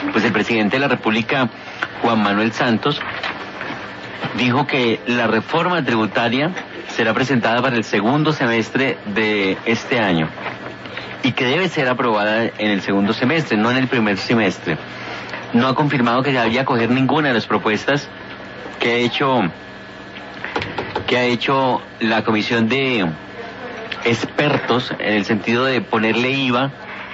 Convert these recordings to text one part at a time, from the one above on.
Pues el presidente de la República, Juan Manuel Santos, dijo que la reforma tributaria será presentada para el segundo semestre de este año y que debe ser aprobada en el segundo semestre, no en el primer semestre. No ha confirmado que se vaya a acoger ninguna de las propuestas que ha hecho la comisión de expertos en el sentido de ponerle IVA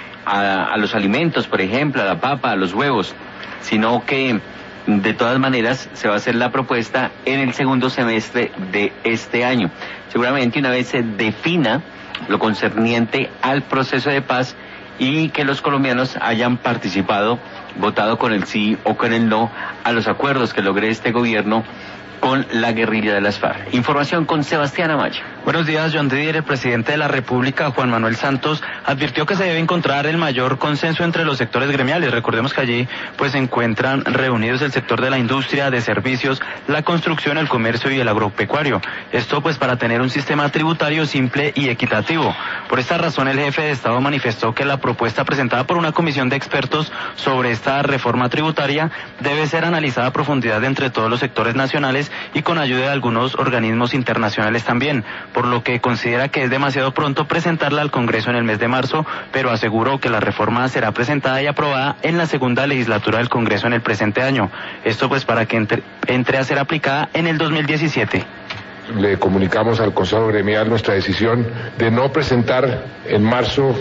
a los alimentos, por ejemplo, a la papa, a los huevos, sino que de todas maneras se va a hacer la propuesta en el segundo semestre de este año. Seguramente una vez se defina lo concerniente al proceso de paz y que los colombianos hayan participado, votado con el sí o con el no a los acuerdos que logre este gobierno con la guerrilla de las FARC. Información con Sebastián Amaya. Buenos días, John Didier. El presidente de la República, Juan Manuel Santos, advirtió que se debe encontrar el mayor consenso entre los sectores gremiales. Recordemos que allí pues se encuentran reunidos el sector de la industria, de servicios, la construcción, el comercio y el agropecuario. Esto pues para tener un sistema tributario simple y equitativo. Por esta razón el jefe de Estado manifestó que la propuesta presentada por una comisión de expertos sobre esta reforma tributaria debe ser analizada a profundidad entre todos los sectores nacionales y con ayuda de algunos organismos internacionales también, por lo que considera que es demasiado pronto presentarla al Congreso en el mes de marzo, pero aseguró que la reforma será presentada y aprobada en la segunda legislatura del Congreso en el presente año. Esto pues para que entre a ser aplicada en el 2017. Le comunicamos al Consejo Gremial nuestra decisión de no presentar en marzo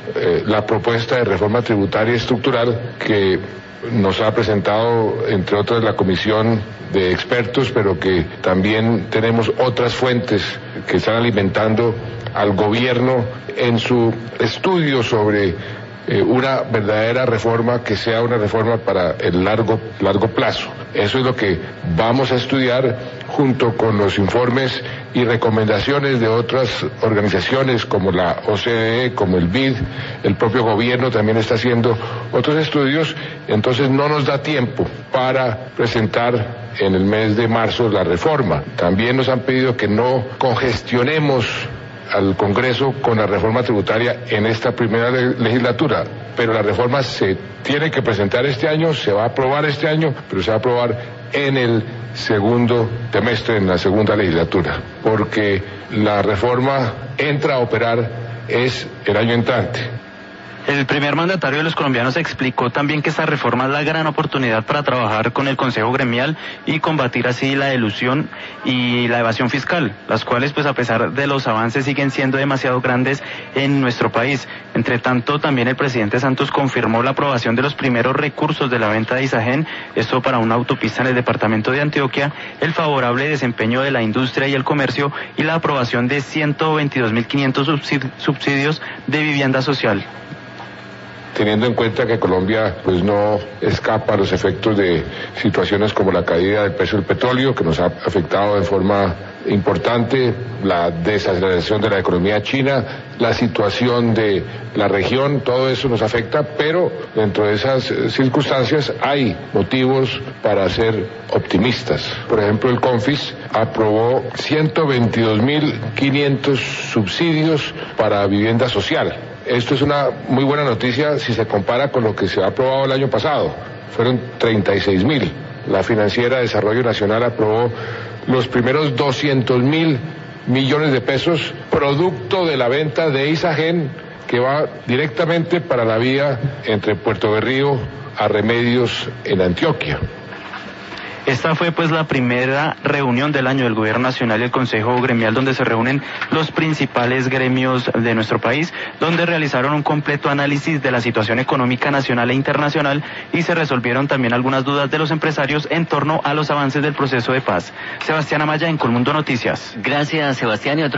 la propuesta de reforma tributaria estructural que nos ha presentado, entre otras, la comisión de expertos, pero que también tenemos otras fuentes que están alimentando al gobierno en su estudio sobre una verdadera reforma que sea una reforma para el largo plazo. Eso es lo que vamos a estudiar junto con los informes y recomendaciones de otras organizaciones como la OCDE, como el BID. El propio gobierno también está haciendo otros estudios, entonces no nos da tiempo para presentar en el mes de marzo la reforma. También nos han pedido que no congestionemos al Congreso con la reforma tributaria en esta primera legislatura, pero la reforma se tiene que presentar este año, se va a aprobar este año, pero se va a aprobar en el segundo semestre, en la segunda legislatura, porque la reforma entra a operar es el año entrante. El primer mandatario de los colombianos explicó también que esta reforma es la gran oportunidad para trabajar con el Consejo Gremial y combatir así la elusión y la evasión fiscal, las cuales pues a pesar de los avances siguen siendo demasiado grandes en nuestro país. Entre tanto, también el presidente Santos confirmó la aprobación de los primeros recursos de la venta de Isagen, esto para una autopista en el departamento de Antioquia, el favorable desempeño de la industria y el comercio y la aprobación de 122.500 subsidios de vivienda social. Teniendo en cuenta que Colombia pues no escapa a los efectos de situaciones como la caída del precio del petróleo, que nos ha afectado de forma importante, la desaceleración de la economía china, la situación de la región, todo eso nos afecta, pero dentro de esas circunstancias hay motivos para ser optimistas. Por ejemplo, el CONFIS aprobó 122.500 subsidios para vivienda social. Esto es una muy buena noticia si se compara con lo que se ha aprobado el año pasado. Fueron 36.000. La Financiera de Desarrollo Nacional aprobó los primeros 200.000 millones de pesos, producto de la venta de Isagen, que va directamente para la vía entre Puerto Berrío a Remedios en Antioquia. Esta fue pues la primera reunión del año del Gobierno Nacional y el Consejo Gremial, donde se reúnen los principales gremios de nuestro país, donde realizaron un completo análisis de la situación económica nacional e internacional y se resolvieron también algunas dudas de los empresarios en torno a los avances del proceso de paz. Sebastián Amaya, en Colmundo Noticias. Gracias, Sebastián. Y